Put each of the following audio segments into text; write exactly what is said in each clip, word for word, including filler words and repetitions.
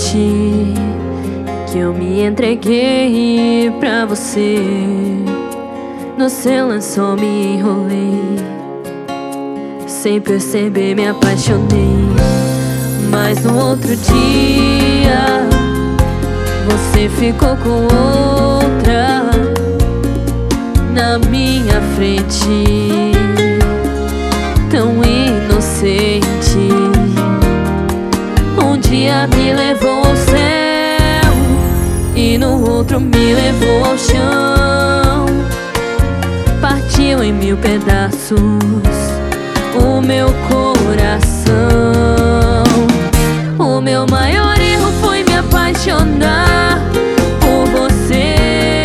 frente que eu me entreguei pra você. No seu lençol me enrolei, sem perceber me apaixonei. Mas no outro dia você ficou com outra na minha frente, tão inocente. Um dia me levou ao céu e no outro me levou ao chão. Partiu em mil pedaços o meu coração. O meu maior erro foi me apaixonar por você.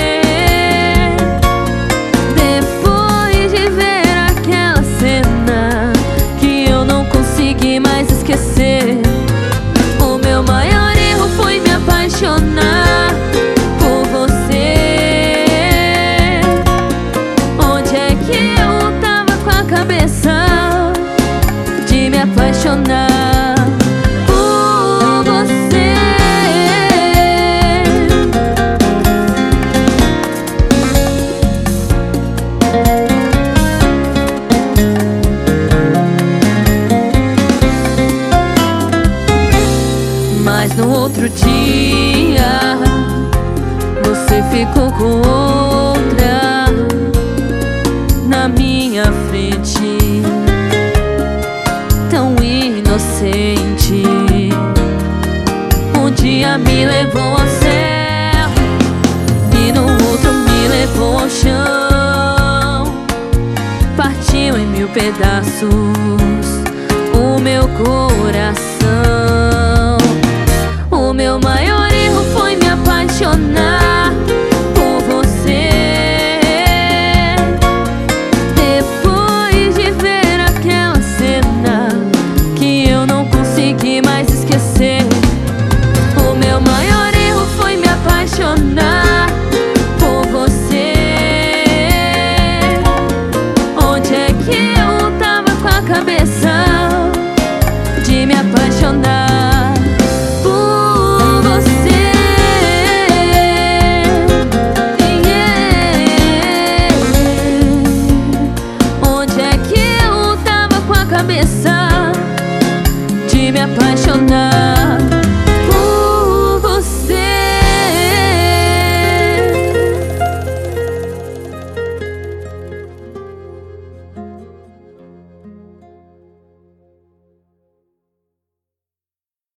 Depois de ver aquela cena que eu não consegui mais esquecer. O meu maior erro foi me apaixonar por você. Onde é que eu tava com a cabeça de me apaixonar por você? Mas no outro dia você ficou com outra na minha frente, tão inocente. Um dia me levou ao céu e no outro me levou ao chão. Partiu em mil pedaços o meu coração.